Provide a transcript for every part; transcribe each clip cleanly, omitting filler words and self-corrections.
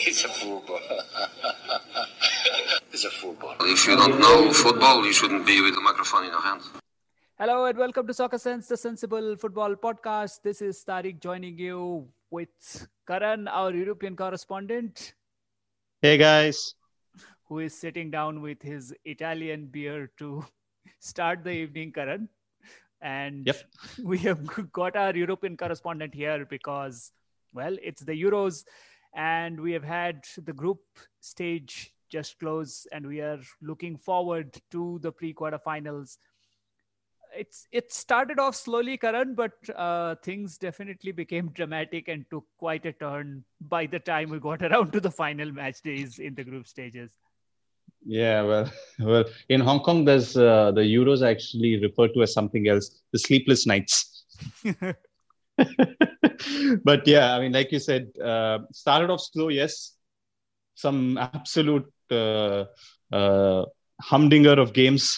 It's a football. It's a football. If you don't know football, you shouldn't be with a microphone in your hand. Hello and welcome to Soccer Sense, the Sensible Football Podcast. This is Tariq joining you with Karan, our European correspondent. Hey guys. Who is sitting down with his Italian beer to start the evening, Karan. And yep. We have got our European correspondent here because, well, it's the Euros and we have had the group stage just close and we are looking forward to the pre-quarterfinals. It started off slowly, Karan, but things definitely became dramatic and took quite a turn by the time we got around to the final match days in the group stages. Yeah, well, in Hong Kong, there's the Euros actually referred to as something else, the sleepless nights. But yeah, I mean, like you said, started off slow, yes. Some absolute humdinger of games,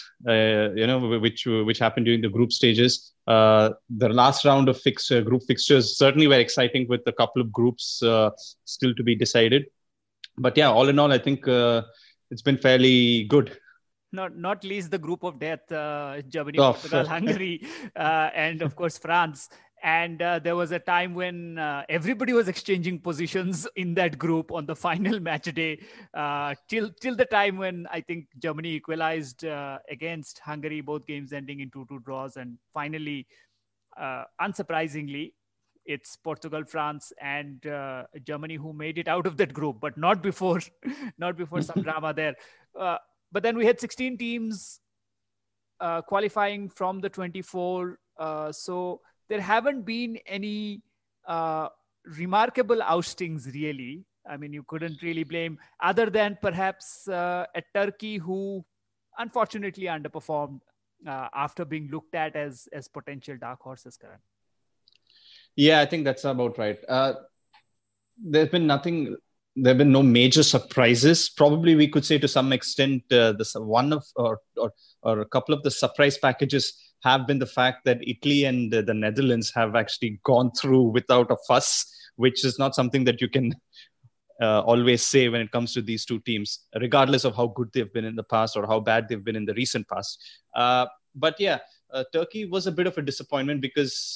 which happened during the group stages. The last round of group fixtures certainly were exciting with a couple of groups still to be decided. But yeah, all in all, I think it's been fairly good. Not least the group of death, Germany, Portugal, Hungary, and of course France. And there was a time when everybody was exchanging positions in that group on the final match day till the time when I think Germany equalized against Hungary, both games ending in 2-2 draws. And finally, unsurprisingly, it's Portugal, France, and Germany who made it out of that group, but not before some drama there. But then we had 16 teams qualifying from the 24. So there haven't been any remarkable oustings, really. I mean, you couldn't really blame, other than perhaps a Turkey who unfortunately underperformed after being looked at as potential dark horses, Karan. Yeah, I think that's about right. There have been no major surprises. Probably we could say to some extent, or a couple of the surprise packages have been the fact that Italy and the Netherlands have actually gone through without a fuss, which is not something that you can always say when it comes to these two teams, regardless of how good they've been in the past or how bad they've been in the recent past. But yeah, Turkey was a bit of a disappointment because,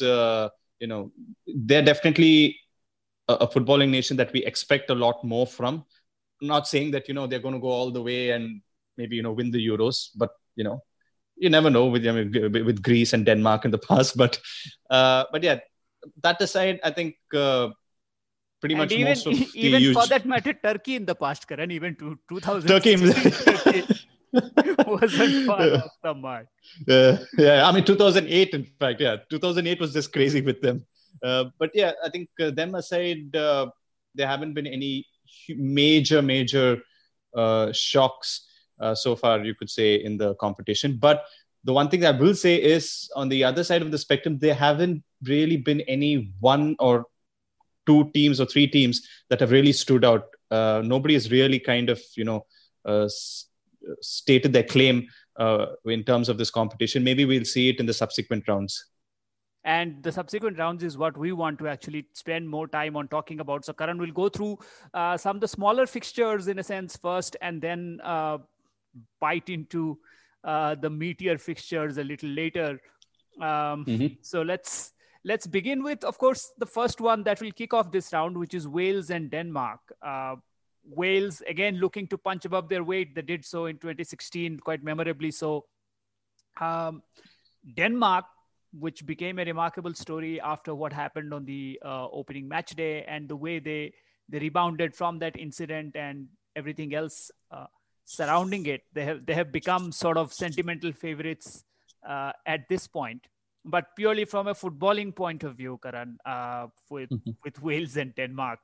they're definitely a footballing nation that we expect a lot more from. I'm not saying that, they're going to go all the way and maybe, win the Euros, but, you never know with Greece and Denmark in the past. But yeah, that aside, I think pretty much most of even for that matter, Turkey in the past, Karan, even to 2016, Turkey wasn't far off the mark. Yeah, I mean 2008. In fact, 2008 was just crazy with them. But yeah, I think them aside, there haven't been any major shocks so far, you could say, in the competition. But the one thing I will say is, on the other side of the spectrum, there haven't really been any one or two teams or three teams that have really stood out. Nobody has really kind of, stated their claim in terms of this competition. Maybe we'll see it in the subsequent rounds. And the subsequent rounds is what we want to actually spend more time on talking about. So Karan will go through some of the smaller fixtures in a sense first, and then bite into the meatier fixtures a little later. So let's begin with, of course, the first one that will kick off this round, which is Wales and Denmark. Wales, again, looking to punch above their weight. They did so in 2016, quite memorably so. Denmark, which became a remarkable story after what happened on the opening match day and the way they rebounded from that incident and everything else surrounding it. They have become sort of sentimental favorites at this point. But purely from a footballing point of view, Karan, with Wales and Denmark,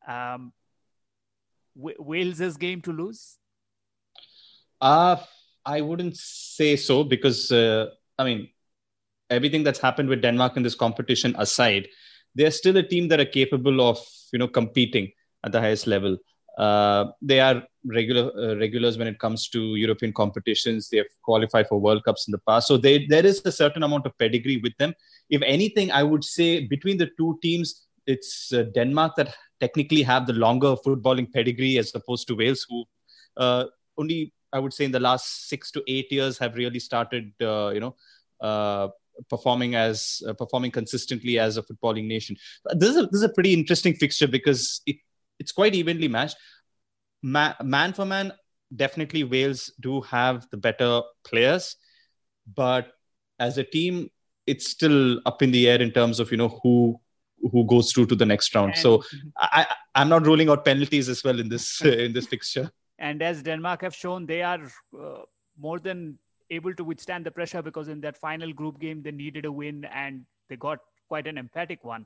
Wales's game to lose? I wouldn't say so because, everything that's happened with Denmark in this competition aside, they're still a team that are capable of, competing at the highest level. They are regulars when it comes to European competitions. They have qualified for World Cups in the past. So there is a certain amount of pedigree with them. If anything, I would say between the two teams, it's Denmark that technically have the longer footballing pedigree as opposed to Wales, who only, I would say, in the last 6 to 8 years have really started, performing consistently as a footballing nation. This is a pretty interesting fixture because it's quite evenly matched. Man for man, definitely Wales do have the better players, but as a team, it's still up in the air in terms of who goes through to the next round. So I'm not ruling out penalties as well in this fixture. And as Denmark have shown, they are more than able to withstand the pressure, because in that final group game they needed a win and they got quite an emphatic one,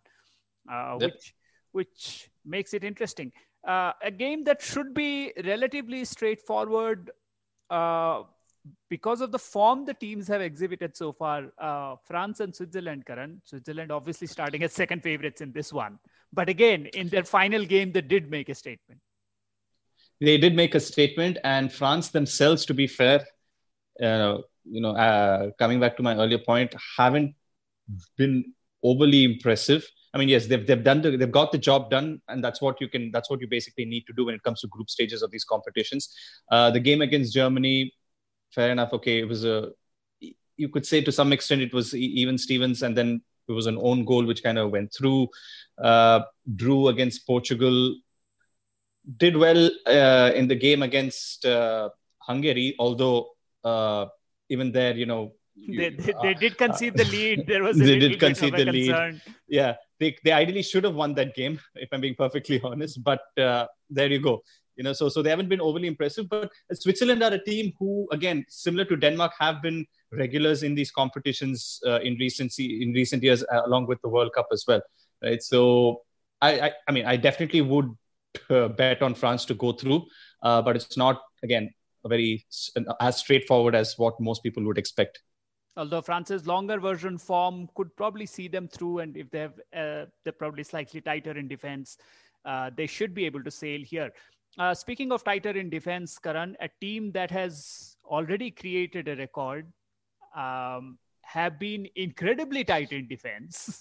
which makes it interesting. A game that should be relatively straightforward because of the form the teams have exhibited so far. France and Switzerland, Karan. Switzerland obviously starting as second favorites in this one. But again, in their final game, they did make a statement. They did make a statement, and France themselves, to be fair, coming back to my earlier point, haven't been overly impressive. I mean, yes, they've got the job done, and that's what you basically need to do when it comes to group stages of these competitions. The game against Germany, fair enough. Okay, it was you could say to some extent it was even Stevens, and then it was an own goal which kind of went through. Drew against Portugal, did well in the game against Hungary, although even there, they did concede the lead. There was a little bit of a concern. Yeah, they ideally should have won that game, if I'm being perfectly honest. But there you go. So they haven't been overly impressive. But Switzerland are a team who, again, similar to Denmark, have been regulars in these competitions in recent years, along with the World Cup as well. Right. So I mean, I definitely would bet on France to go through, but it's not, again, as straightforward as what most people would expect. Although France's longer version form could probably see them through, and if they have, they're probably slightly tighter in defense, they should be able to sail here. Speaking of tighter in defense, Karan, a team that has already created a record have been incredibly tight in defense.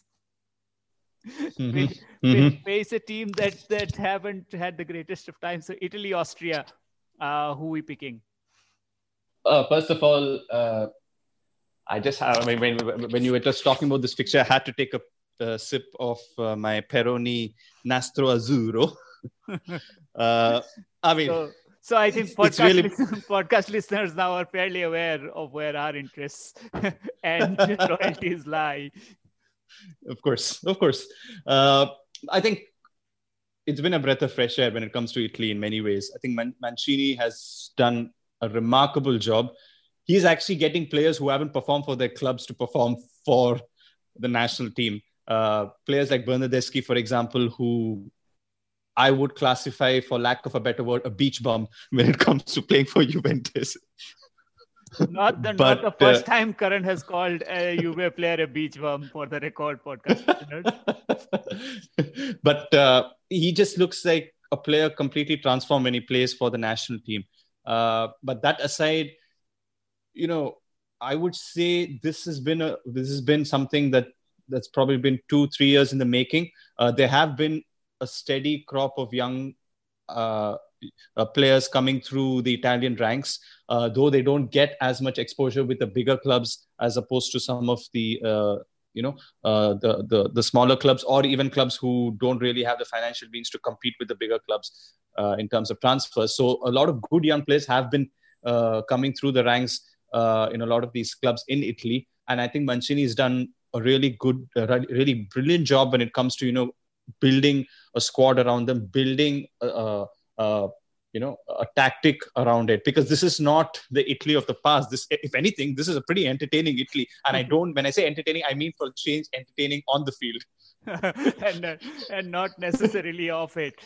Face a team that haven't had the greatest of times. So Italy, Austria, who are we picking? First of all, when you were just talking about this fixture, I had to take a sip of my Peroni Nastro Azzurro. So I think podcast listeners now are fairly aware of where our interests and royalties lie. Of course. I think it's been a breath of fresh air when it comes to Italy in many ways. I think Mancini has done a remarkable job. He's actually getting players who haven't performed for their clubs to perform for the national team. Players like Bernardeschi, for example, who I would classify, for lack of a better word, a beach bum when it comes to playing for Juventus. Not the first time Karan has called a Juve player a beach bum, for the record, podcast. But he just looks like a player completely transformed when he plays for the national team. But that aside, I would say this has been something that's probably been 2-3 years in the making. There have been a steady crop of young players coming through the Italian ranks, though they don't get as much exposure with the bigger clubs as opposed to some of the the smaller clubs, or even clubs who don't really have the financial means to compete with the bigger clubs in terms of transfers. So a lot of good young players have been coming through the ranks in a lot of these clubs in Italy, and I think Mancini has done a really good, really brilliant job when it comes to building a squad around them, building a tactic around it, because this is not the Italy of the past. This, if anything, this is a pretty entertaining Italy. And when I say entertaining, I mean for change, entertaining on the field. and not necessarily off it.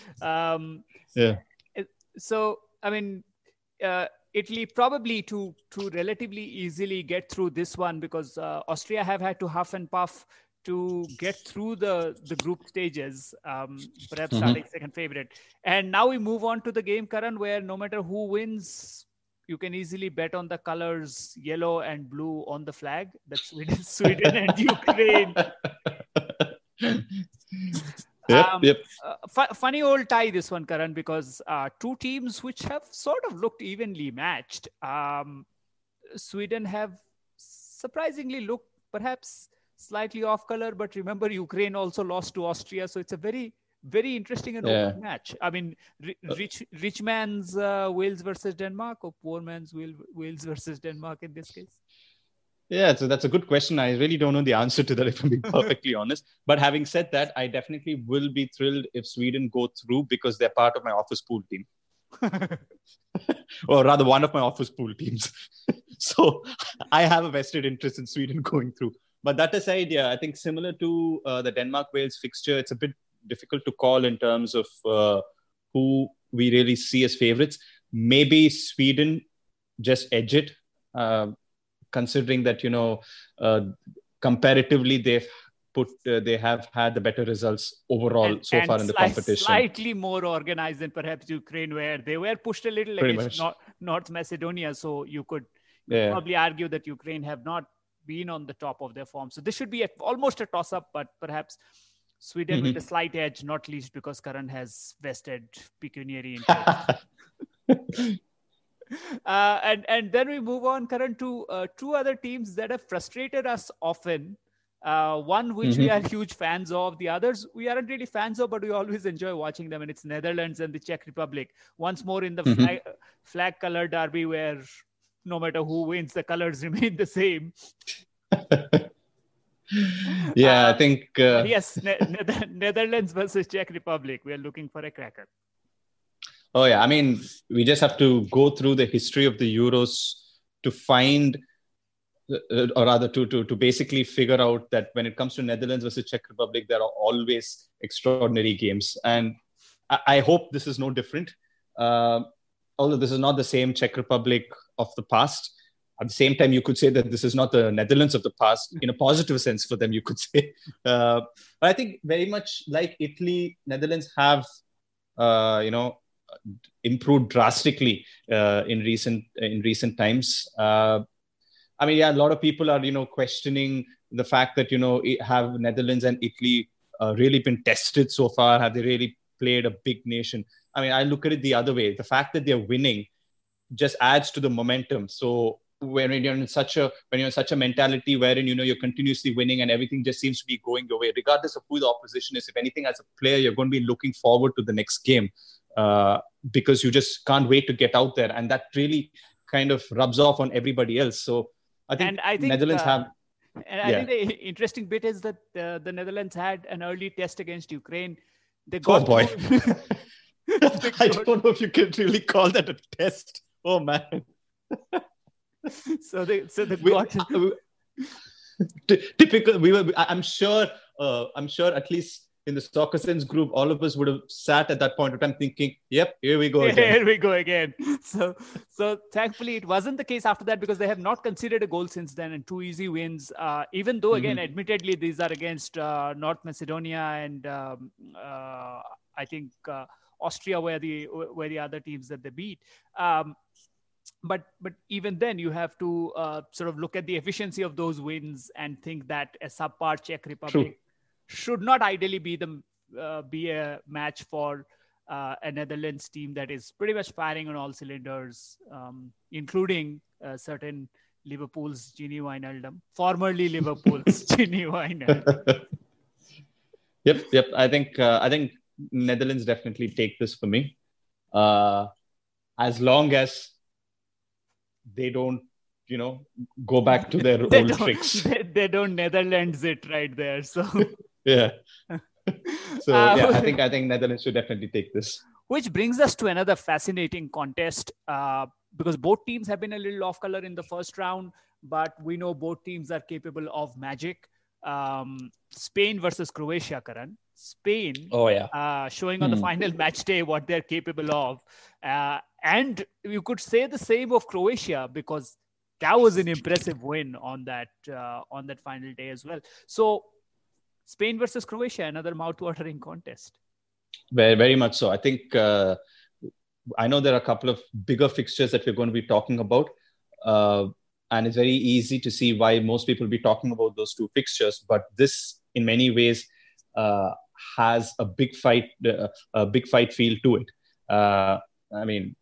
So, I mean, Italy probably to relatively easily get through this one, because Austria have had to huff and puff to get through the group stages, perhaps starting second favorite. And now we move on to the game, Karan, where no matter who wins, you can easily bet on the colors yellow and blue on the flag. That's Sweden and Ukraine. Yep. Funny old tie, this one, Karan, because two teams which have sort of looked evenly matched. Sweden have surprisingly looked perhaps slightly off color, but remember, Ukraine also lost to Austria. So it's a very, very interesting and open match. I mean, rich man's Wales versus Denmark, or poor man's Wales versus Denmark in this case? Yeah, so that's a good question. I really don't know the answer to that, if I'm being perfectly honest. But having said that, I definitely will be thrilled if Sweden go through, because they're part of my office pool team. Or rather, one of my office pool teams. So I have a vested interest in Sweden going through. But that aside, I think similar to the Denmark-Wales fixture, it's a bit difficult to call in terms of who we really see as favorites. Maybe Sweden just edge it. Considering that, comparatively, they have had the better results overall so far in the competition. Slightly more organized than perhaps Ukraine, where they were pushed a little against North Macedonia. So you could probably argue that Ukraine have not been on the top of their form. So this should be almost a toss-up, but perhaps Sweden with a slight edge, not least because Karan has vested pecuniary interest. And then we move on, Karan, to two other teams that have frustrated us often. One which we are huge fans of. The others we aren't really fans of, but we always enjoy watching them. And it's Netherlands and the Czech Republic. Once more in the flag-color derby, where no matter who wins, the colors remain the same. I think... yes, Netherlands versus Czech Republic. We are looking for a cracker. Oh, yeah. I mean, we just have to go through the history of the Euros to find, or rather to basically figure out that when it comes to Netherlands versus Czech Republic, there are always extraordinary games. And I hope this is no different. Although this is not the same Czech Republic of the past. At the same time, you could say that this is not the Netherlands of the past, in a positive sense for them, you could say. But I think very much like Italy, Netherlands have, improved drastically in recent times. A lot of people are questioning the fact that have Netherlands and Italy really been tested so far? Have they really played a big nation? I mean, I look at it the other way. The fact that they're winning just adds to the momentum. So when you're in such a mentality wherein you're continuously winning and everything just seems to be going your way, regardless of who the opposition is, if anything, as a player, you're going to be looking forward to the next game. Because you just can't wait to get out there, and that really kind of rubs off on everybody else. So I think Netherlands have. And I think the interesting bit is that the Netherlands had an early test against Ukraine. They got. Oh boy! I don't know if you can really call that a test. Oh man! So they got. Typical. I'm sure at least in the Soccer Sense group, all of us would have sat at that point of time thinking, yep, here we go again. Here we go again. So thankfully it wasn't the case after that, because they have not conceded a goal since then, and 2 easy wins, even though again, admittedly, these are against North Macedonia and I think Austria were the other teams that they beat. But even then, you have to sort of look at the efficiency of those wins and think that a subpar Czech Republic should not ideally be a match for a Netherlands team that is pretty much firing on all cylinders, including certain Liverpool's Gini Wijnaldum, formerly Liverpool's Gini Wijnaldum. Yep. I think Netherlands definitely take this for me, as long as they don't, go back to their old tricks. They don't Netherlands it right there. So. Yeah. So I think Netherlands should definitely take this. Which brings us to another fascinating contest, because both teams have been a little off color in the first round, but we know both teams are capable of magic. Spain versus Croatia, Karan. Spain, showing on the final match day what they're capable of, and you could say the same of Croatia, because that was an impressive win on that final day as well. So. Spain versus Croatia, another mouth-watering contest. Very, very much so. I think I know there are a couple of bigger fixtures that we're going to be talking about, and it's very easy to see why most people will be talking about those two fixtures. But this, in many ways, has a big fight feel to it. I mean,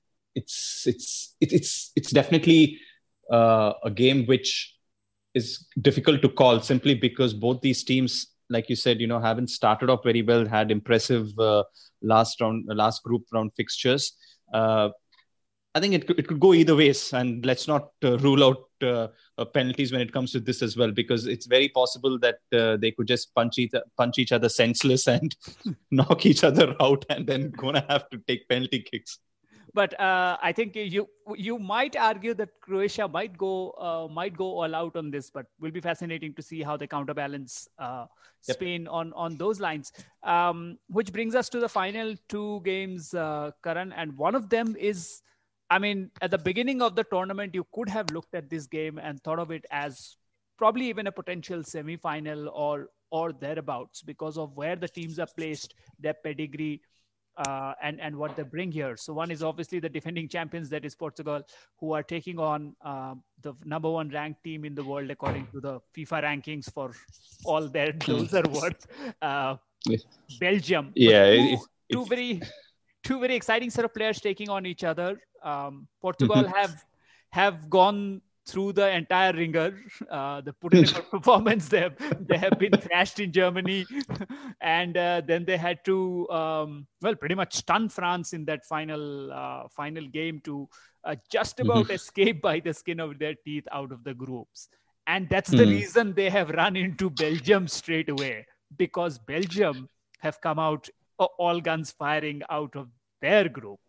it's definitely a game which is difficult to call simply because both these teams, like you said, haven't started off very well, had impressive last group round fixtures. I think it could go either ways, and let's not rule out penalties when it comes to this as well, because it's very possible that they could just punch each other senseless and knock each other out, and then gonna have to take penalty kicks. But I think you might argue that Croatia might go all out on this, but will be fascinating to see how they counterbalance Spain on those lines. Which brings us to the final two games, Karan, and one of them is, I mean, at the beginning of the tournament, you could have looked at this game and thought of it as probably even a potential semi-final or thereabouts because of where the teams are placed, their pedigree, and what they bring here. So one is obviously the defending champions, that is Portugal, who are taking on the number one ranked team in the world according to the FIFA rankings for all their those are worth. Belgium. Yeah, two very exciting set of players taking on each other. Portugal have gone through the entire ringer. They put in a good performance. They have been thrashed in Germany, and then they had to pretty much stun France in that final game to just about escape by the skin of their teeth out of the groups. And that's the reason they have run into Belgium straight away, because Belgium have come out all guns firing out of their group.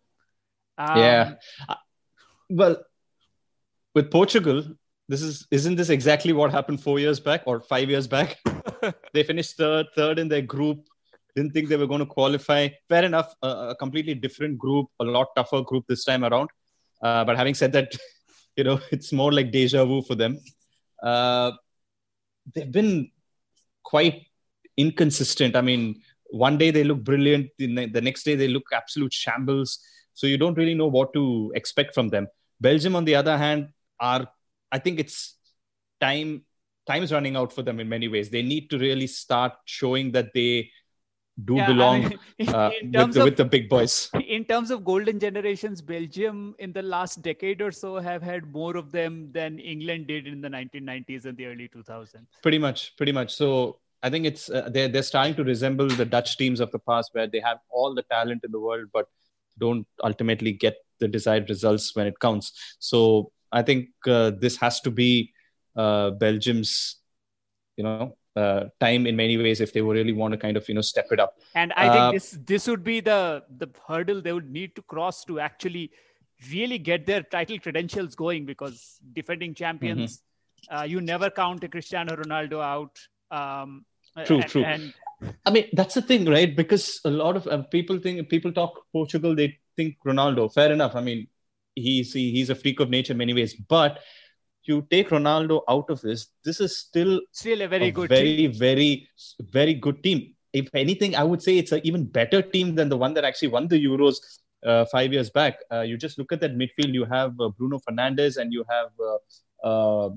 Well, with Portugal, isn't this exactly what happened 4 years back or 5 years back? They finished third in their group. Didn't think they were going to qualify. Fair enough, a completely different group, a lot tougher group this time around. But having said that, it's more like deja vu for them. They've been quite inconsistent. I mean, one day they look brilliant, the next day they look absolute shambles. So you don't really know what to expect from them. Belgium, on the other hand, I think it's time is running out for them in many ways. They need to really start showing that they do belong with the big boys. In terms of golden generations, Belgium in the last decade or so have had more of them than England did in the 1990s and the early 2000s. Pretty much. So I think it's they're starting to resemble the Dutch teams of the past, where they have all the talent in the world, but don't ultimately get the desired results when it counts. So I think this has to be Belgium's, time in many ways if they really want to kind of, step it up. And I think this would be the hurdle they would need to cross to actually really get their title credentials going, because defending champions, you never count a Cristiano Ronaldo out. True. And I mean, that's the thing, right? Because a lot of people talk Portugal, they think Ronaldo. Fair enough. I mean, he's a freak of nature in many ways. But you take Ronaldo out of this is still a very good team. Very good team. If anything, I would say it's an even better team than the one that actually won the Euros 5 years back. You just look at that midfield. You have Bruno Fernandes and you have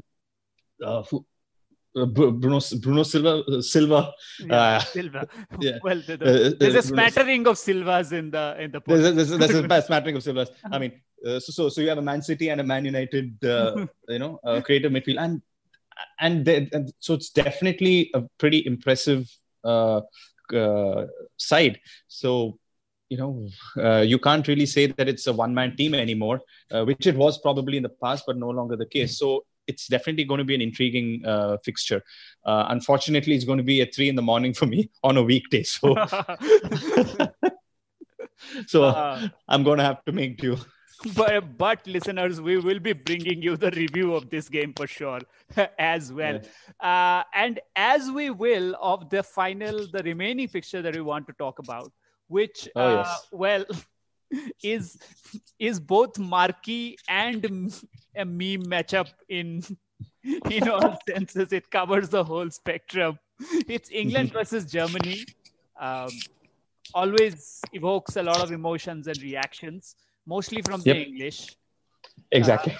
Bruno Silva. Silva. Yeah. Well, there's a smattering of Silvas in the. There's a smattering of Silvas. I mean, so you have a Man City and a Man United, creative midfield, and so it's definitely a pretty impressive side. So you can't really say that it's a one-man team anymore, which it was probably in the past, but no longer the case. So it's definitely going to be an intriguing fixture. Unfortunately, it's going to be at 3 a.m. for me on a weekday. So, I'm going to have to make do. But listeners, we will be bringing you the review of this game for sure as well. Yeah. And as we will of the remaining fixture that we want to talk about, which, is both marquee and a meme matchup in all senses. It covers the whole spectrum. It's England versus Germany. Always evokes a lot of emotions and reactions, mostly from the English. Exactly.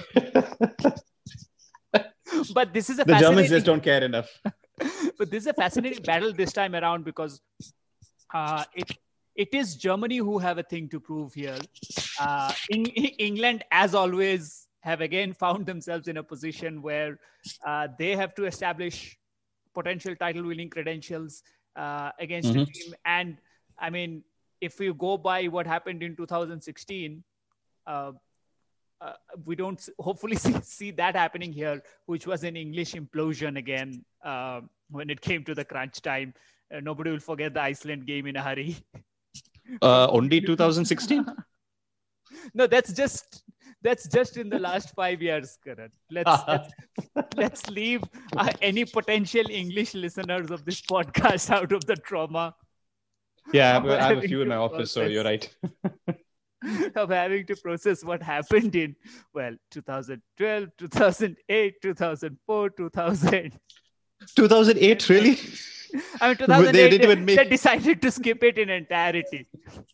But this is the Germans just don't care enough. But this is a fascinating battle this time around, because It is Germany who have a thing to prove here. England, as always, have again found themselves in a position where they have to establish potential title-winning credentials against a team. And I mean, if you go by what happened in 2016, we don't hopefully see that happening here, which was an English implosion again when it came to the crunch time. Nobody will forget the Iceland game in a hurry. Only 2016? No, that's just in the last 5 years, Karan. Let's leave any potential English listeners of this podcast out of the trauma. Yeah, I have a few in my office, so you're right. Of having to process what happened in 2012, 2008, 2004, 2000. 2008, really? I mean, 2008, they decided to skip it in entirety.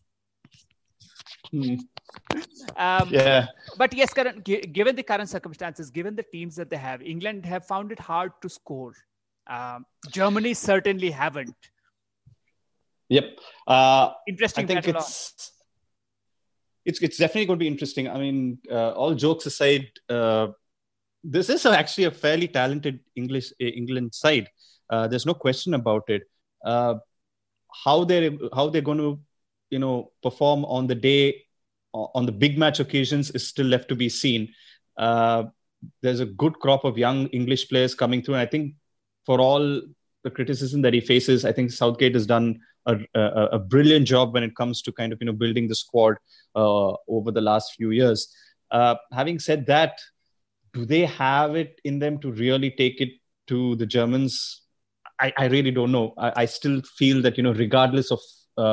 Yeah. But yes, Karan, given the current circumstances, given the teams that they have, England have found it hard to score. Germany certainly haven't. Yep. Interesting. I think it's definitely going to be interesting. I mean, all jokes aside, this is actually a fairly talented England side. There's no question about it. How they're going to perform on the day, on the big match occasions, is still left to be seen. There's a good crop of young English players coming through, and I think for all the criticism that he faces, I think Southgate has done a brilliant job when it comes to kind of building the squad over the last few years. Having said that, do they have it in them to really take it to the Germans? I really don't know. I still feel that regardless of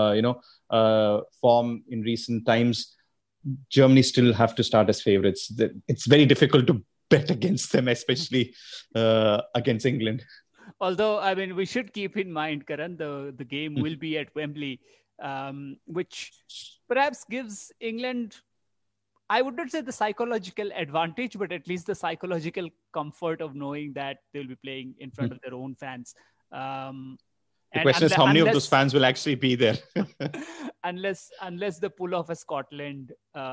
form in recent times, Germany still have to start as favourites. It's very difficult to bet against them, especially against England. Although, I mean, we should keep in mind, Karan, the game will be at Wembley, which perhaps gives England, I would not say the psychological advantage, but at least the psychological comfort of knowing that they'll be playing in front of their own fans. The question is how many of those fans will actually be there? unless the pull off of Scotland,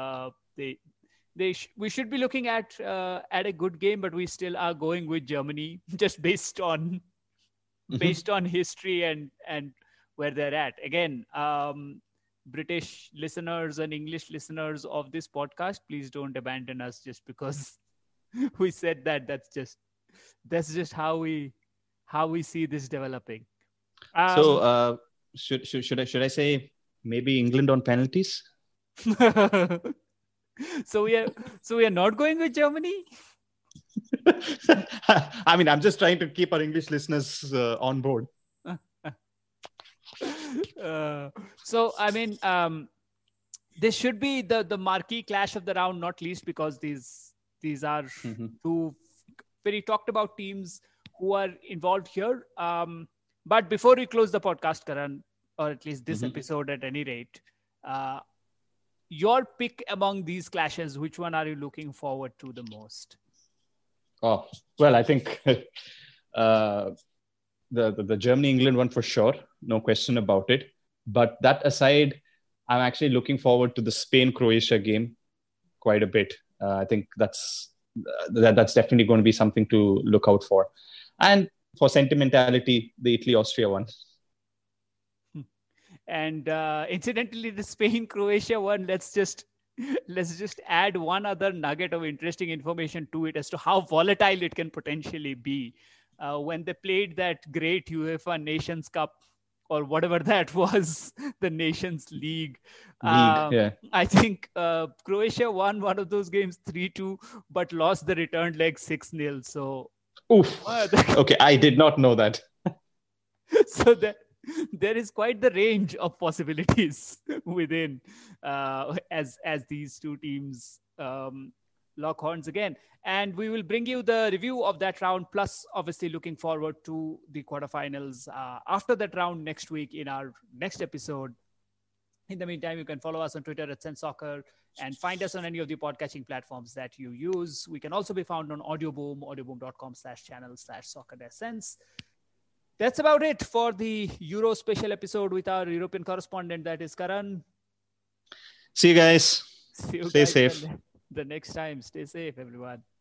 we should be looking at a good game, but we still are going with Germany just based on history and where they're at. Again, British listeners and English listeners of this podcast, please don't abandon us just because we said that. That's just how we see this developing. So should I say maybe England on penalties? So we are not going with Germany. I mean, I'm just trying to keep our English listeners on board. So I mean, this should be the marquee clash of the round, not least because these are two very talked about teams who are involved here. But before we close the podcast, Karan, or at least this episode at any rate, your pick among these clashes, which one are you looking forward to the most? Oh, well, I think the Germany-England one for sure, no question about it. But that aside, I'm actually looking forward to the Spain-Croatia game quite a bit. I think that's definitely going to be something to look out for. And for sentimentality, the Italy-Austria one. And incidentally, the Spain-Croatia one, let's just add one other nugget of interesting information to it as to how volatile it can potentially be. When they played that great UEFA Nations Cup, or whatever that was, the Nations League. Yeah. I think Croatia won one of those games 3-2, but lost the return leg 6-0. So, oof. Okay, I did not know that. So there is quite the range of possibilities within as these two teams lock horns again. And we will bring you the review of that round, plus obviously looking forward to the quarterfinals after that round next week in our next episode. In the meantime, you can follow us on Twitter at SenseSoccer and find us on any of the podcasting platforms that you use. We can also be found on Audioboom, audioboom.com/channel/soccer-sense. That's about it for the Euro special episode with our European correspondent, that is Karan. See you guys. See you Stay guys safe. the next time. Stay safe, everyone.